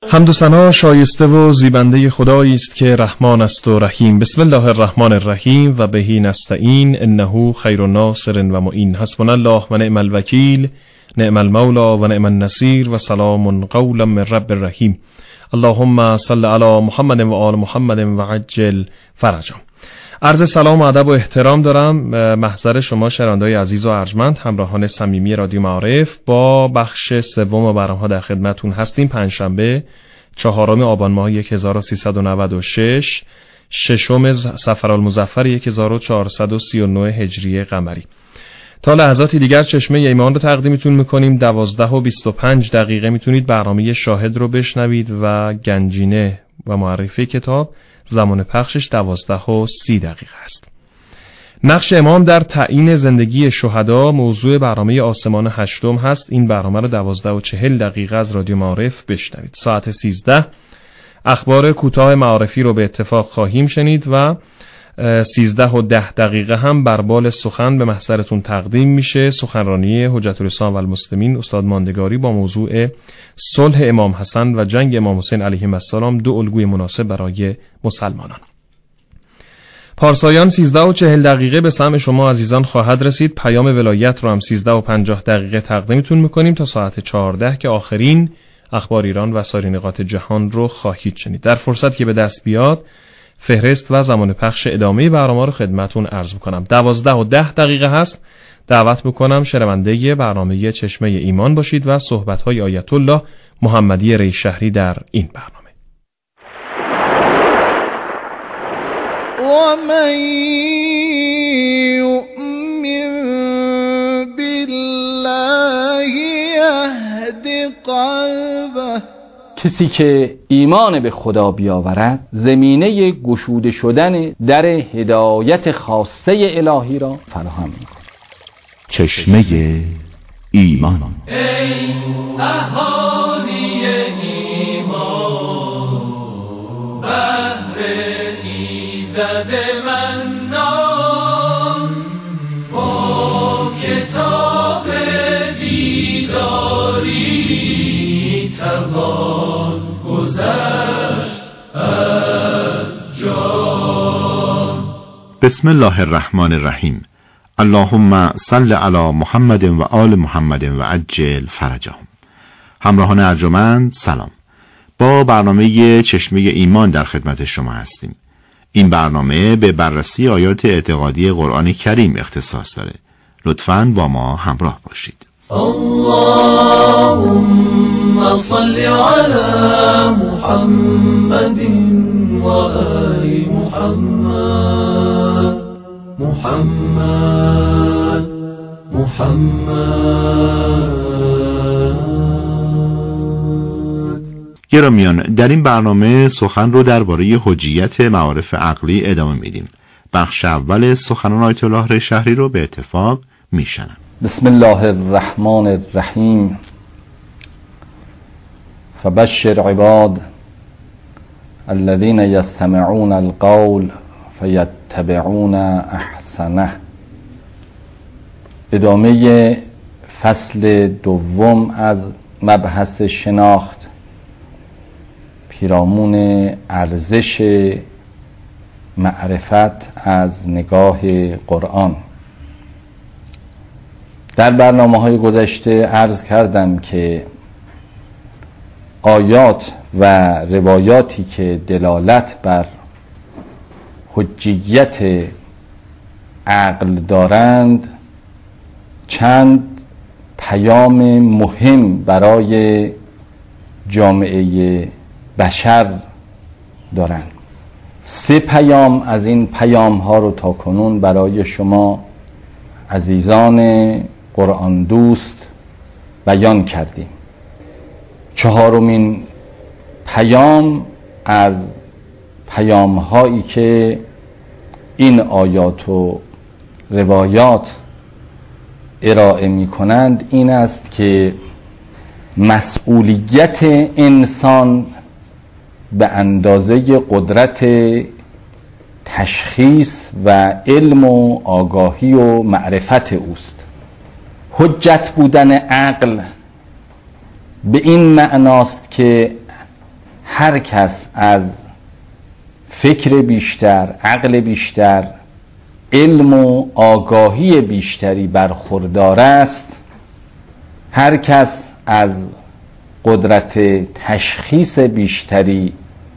حمد و ثنا شایسته و زیبنده خدایی است که رحمان است و رحیم. بسم الله الرحمن الرحیم و بهی نستعین انه خیر ناصر و معین. حسبنا الله و نعم الوکیل، نعم المولا و نعم النصیر و سلام قولا من رب الرحیم. اللهم صل علی محمد و آل محمد و عجل فرجهم. عرض سلام و ادب و احترام دارم محضر شما شنوندگان عزیز و ارجمند، همراهان صمیمی رادیو معارف. با بخش سوم برنامه‌ها در خدمتتون هستیم. پنجشنبه 4 آبان ماه 1396، ششم صفرالمظفر 1439 هجری قمری. تا لحظاتی دیگر چشمه ایمان رو تقدیمتون میکنیم. 12:25 میتونید برنامه شاهد رو بشنوید و گنجینه و معرفی کتاب. زمان پخشش 12:30 است. نقش امام در تعیین زندگی شهدا موضوع برنامه آسمان هشتم هست. این برنامه رو 12:40 از رادیو معارف بشنوید. ساعت 13 اخبار کوتاه معارفی رو به اتفاق خواهیم شنید و 13:10 هم بربال سخن به محضرتون تقدیم میشه. سخنرانی حجت الاسلام و المسلمین استاد ماندگاری با موضوع صلح امام حسن و جنگ امام حسین علیهم السلام، دو الگوی مناسب برای مسلمانان. پارسایان 13:40 به سمع شما عزیزان خواهد رسید. پیام ولایت رو هم 13:50 تقدیمتون میکنیم تا ساعت 14 که آخرین اخبار ایران و سایر نقاط جهان رو خواهید شنید. در فرصت که به دست بیاد فهرست و زمان پخش ادامه برنامه رو خدمتون عرض میکنم. 12:10 هست. دعوت میکنم شنونده برنامه چشمه ایمان باشید و صحبت‌های آیت الله محمدی ریشهری در این برنامه. ومن یؤمن بالله یهد قلبه، کسی که ایمان به خدا بیاورد زمینه گشوده شدن در هدایت خاصه الهی را فراهم می‌کند. چشمه ایمان. ای اهالی ایمان، بهر ایزد منان، با کتاب بیداری توان گذشت از جان. بسم الله الرحمن الرحیم. اللهم صل علی محمد و آل محمد و عجل فرجهم. همراهان ارجمند سلام. با برنامه چشمه ایمان در خدمت شما هستیم. این برنامه به بررسی آیات اعتقادی قرآن کریم اختصاص داره. لطفاً با ما همراه باشید. اللهم صل علی محمد و آل محمد. محمد گرامیان، در این برنامه سخن رو درباره حجیت معارف عقلی ادامه میدیم. بخش اول سخنان آیت الله ریشهری رو به اتفاق میشنم. بسم الله الرحمن الرحیم. فبشر عباد الذين يستمعون القول فيتبعون احسنه. ادامه فصل دوم از مبحث شناخت پیرامون ارزش معرفت از نگاه قرآن. در برنامه‌های گذشته عرض کردم که آیات و روایاتی که دلالت بر حجیت عقل دارند چند پیام مهم برای جامعه بشر دارند. 3 پیام از این پیام ها رو تا کنون برای شما عزیزان قرآن دوست بیان کردیم. 4مین پیام از پیام هایی که این آیات و روایات ارائه می کنند این است که مسئولیت انسان به اندازه قدرت تشخیص و علم و آگاهی و معرفت اوست. حجت بودن عقل به این معناست که هر کس از فکر بیشتر، عقل بیشتر، علم و آگاهی بیشتری برخوردار است، هر کس از قدرت تشخیص بیشتری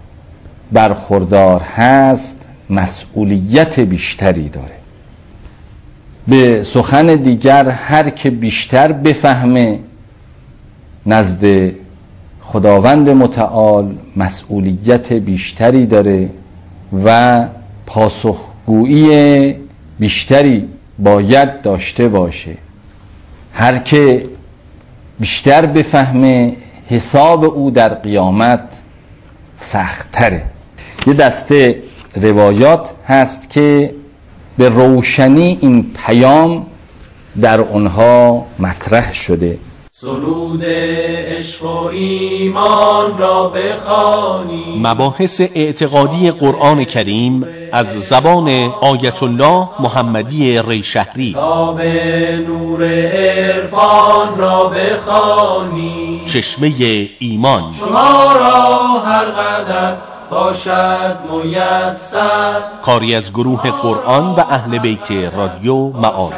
برخوردار هست، مسئولیت بیشتری داره. به سخن دیگر هر که بیشتر بفهمه نزد خداوند متعال مسئولیت بیشتری داره و پاسخگویی بیشتری باید داشته باشه. هر که بیشتر بفهمه حساب او در قیامت سخت‌تره. یه دسته روایات هست که به روشنی این پیام در اونها مطرح شده. سرود عشق و ایمان را بخوانی، مباحث اعتقادی قرآن کریم از زبان آیت الله محمدی ریشهری. کتاب نور عرفان را بخوانی، چشمه ایمان. شما را هر قدر باشد میسر، کاری از گروه قرآن و اهل بیت رادیو معارف.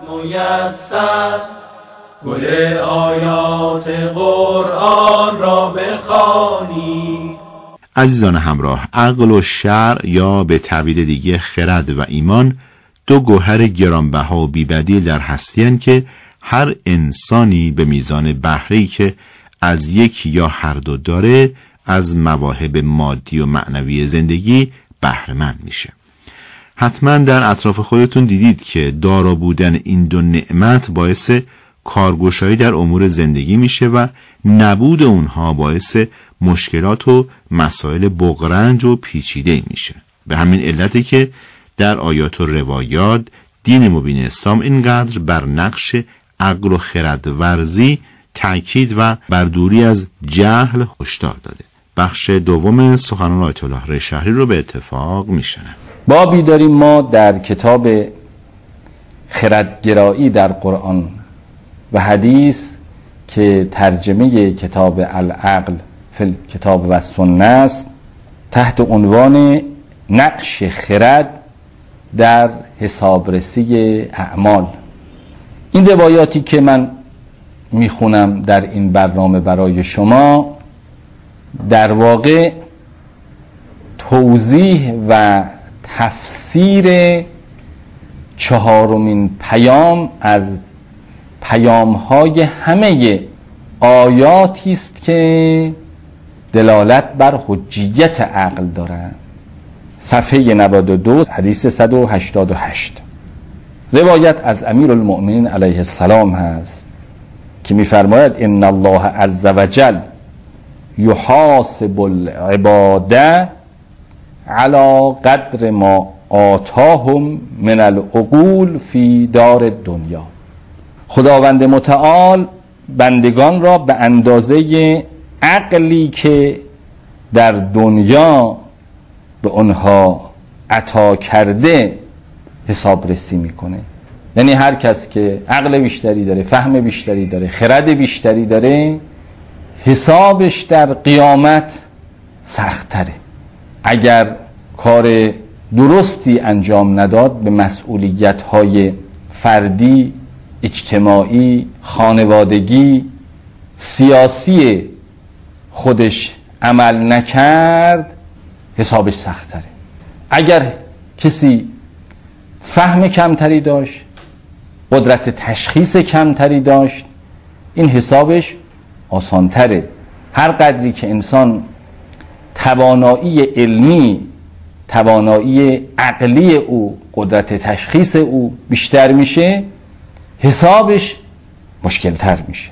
میسر گل آیات قرآن را بخوانی. عزیزان همراه، عقل و شرع یا به تعبیر دیگه خرد و ایمان دو گوهر گرانبها و بی‌بدیل در هستی هستند که هر انسانی به میزان بهره‌ای که از یک یا هر دو داره از مواهب مادی و معنوی زندگی بهره‌مند میشه. حتما در اطراف خودتون دیدید که دارا بودن این دو نعمت باعث کارگشایی در امور زندگی میشه و نبود اونها باعث مشکلات و مسائل بغرنج و پیچیده میشه. به همین علته که در آیات و روایات دین مبین اسلام اینقدر بر نقش عقل و خرد ورزی تأکید و بر دوری از جهل هشدار داده. بخش دوم سخنان آیت الله ریشهری رو به اتفاق میشنم. بابی داریم ما در کتاب خردگرایی در قرآن و حدیث که ترجمه کتاب العقل فی کتاب و سنت است، تحت عنوان نقش خرد در حسابرسی اعمال. این روایاتی که من میخونم در این برنامه برای شما در واقع توضیح و تفسیر چهارمین پیام از پیام‌های همه آیاتی است که دلالت بر حجیت عقل دارند. صفحه 92 حدیث 188 روایت از امیرالمؤمنین علیه السلام هست که می‌فرماید ان الله عز وجل یحاسب العباد علی قدر ما آتاهم من العقول فی دار الدنیا. خداوند متعال بندگان را به اندازه عقلی که در دنیا به آنها عطا کرده حسابرسی میکنه. یعنی هر کس که عقل بیشتری داره، فهم بیشتری داره، خرد بیشتری داره، حسابش در قیامت سخت‌تره. اگر کار درستی انجام نداد، به مسئولیت‌های فردی، اجتماعی، خانوادگی، سیاسی خودش عمل نکرد، حسابش سخت‌تره. اگر کسی فهم کمتری داشت، قدرت تشخیص کمتری داشت، این حسابش آسان‌تره. هر قدری که انسان توانایی علمی، توانایی عقلی او، قدرت تشخیص او بیشتر میشه، حسابش مشکل‌تر میشه.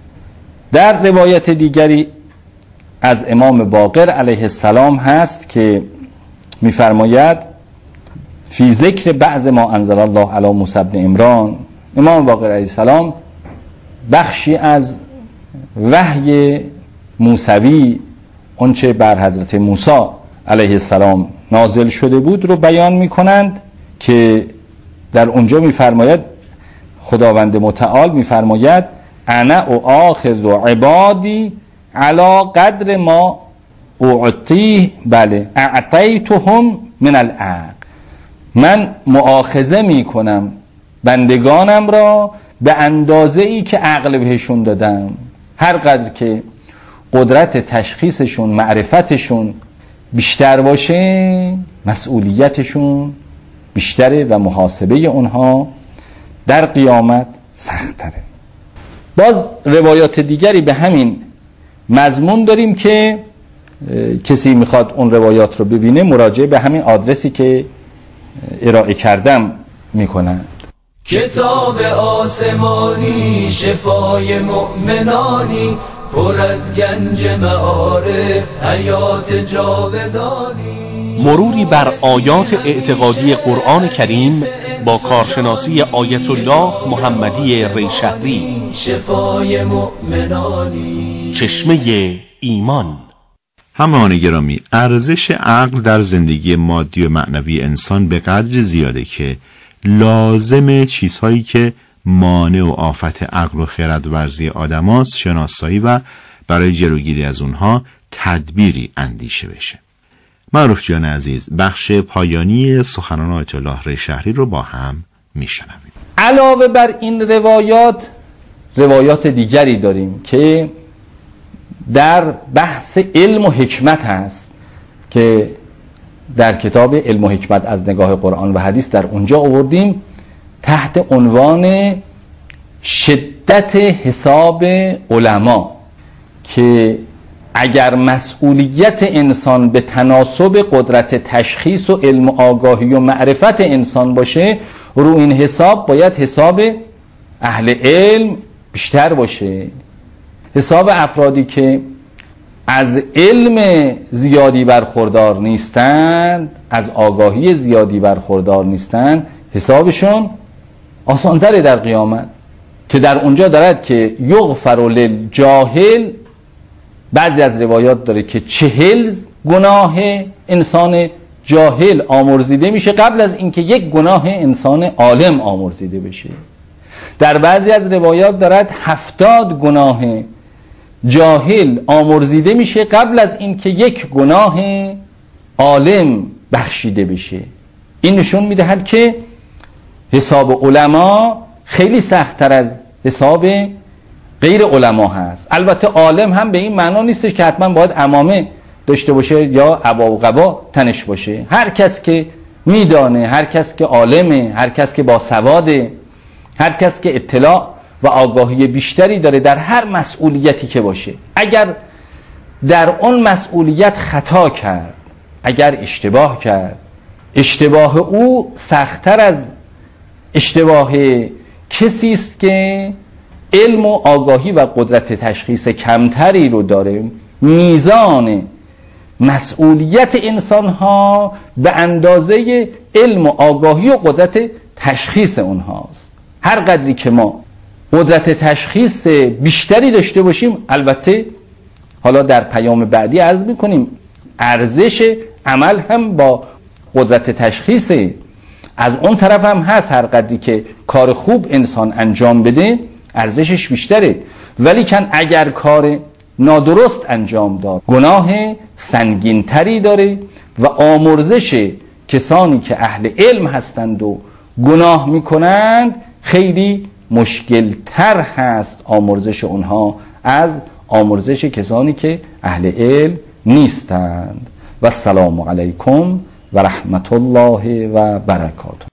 در روایت دیگری از امام باقر علیه السلام هست که می‌فرماید فی ذکر بعض ما انزل الله علی موسی بن عمران. امام باقر علیه السلام بخشی از وحی موسوی، آنچه بر حضرت موسی علیه السلام نازل شده بود رو بیان می‌کنند که در اونجا می‌فرماید خداوند متعال می‌فرماید انا اؤاخذ عبادی علی قدر ما اعطیتهم من العقل، من مؤاخذه می کنم بندگانم را به اندازه ای که عقل بهشون دادم. هر قدر که قدرت تشخیصشون، معرفتشون بیشتر باشه، مسئولیتشون بیشتره و محاسبه اونها در قیامت سخت‌تره. باز روایات دیگری به همین مضمون داریم که کسی میخواد اون روایات رو ببینه مراجعه به همین آدرسی که ارائه کردم میکنند. کتاب آسمانی شفای مؤمنانی، پر از گنج معارف حیات جاودانی. مروری بر آیات اعتقادی قرآن کریم با کارشناسی آیت الله محمدی ریشهری. شفای مؤمنانی، چشمه ایمان. همراهان گرامی، ارزش عقل در زندگی مادی و معنوی انسان به قدر زیاده که لازم چیزهایی که مانع و آفت عقل و خردورزی آدم هاست شناسایی و برای جلوگیری از اونها تدبیری اندیشه بشه. معروف جان عزیز، بخش پایانی سخنان آیت الله ریشهری رو با هم میشنویم. علاوه بر این روایات دیگری داریم که در بحث علم و حکمت هست که در کتاب علم و حکمت از نگاه قرآن و حدیث در اونجا آوردیم تحت عنوان شدت حساب علما، که اگر مسئولیت انسان به تناسب قدرت تشخیص و علم و آگاهی و معرفت انسان باشه، رو این حساب باید حساب اهل علم بیشتر باشه. حساب افرادی که از علم زیادی برخوردار نیستند، از آگاهی زیادی برخوردار نیستند، حسابشون آسان‌تره در قیامت، که در اونجا دارد که یغفر للجاهل. بعضی از روایات داره که 40 گناه انسان جاهل آمرزیده میشه قبل از اینکه یک گناه انسان عالم آمرزیده بشه. در بعضی از روایات دارد 70 گناه جاهل آمرزیده میشه قبل از اینکه یک گناه عالم بخشیده بشه. این نشون میدهد که حساب علما خیلی سخت‌تر از حساب غیر علما هست. البته عالم هم به این معنا نیستش که حتما باید عمامه داشته باشه یا عبا و قبا تنش باشه. هر کس که میدانه، هر کس که عالمه، هر کس که باسواده، هر کس که اطلاع و آگاهی بیشتری داره در هر مسئولیتی که باشه، اگر در اون مسئولیت خطا کرد، اگر اشتباه کرد، اشتباه او سخت‌تر از اشتباه کسی است که علم و آگاهی و قدرت تشخیص کمتری رو داره. میزان مسئولیت انسان‌ها به اندازه علم و آگاهی و قدرت تشخیص اونهاست. هر قدری که ما قدرت تشخیص بیشتری داشته باشیم، البته حالا در پیام بعدی عرض می‌کنیم ارزش عمل هم با قدرت تشخیص از اون طرف هم هست. هر قدری که کار خوب انسان انجام بده ارزشش بیشتره، ولی کن اگر کار نادرست انجام داد گناه سنگینتری داره و آمرزش کسانی که اهل علم هستند و گناه میکنند خیلی مشکلتر هست آمرزش اونها از آمرزش کسانی که اهل علم نیستند. و السلام علیکم و رحمت الله و برکاته.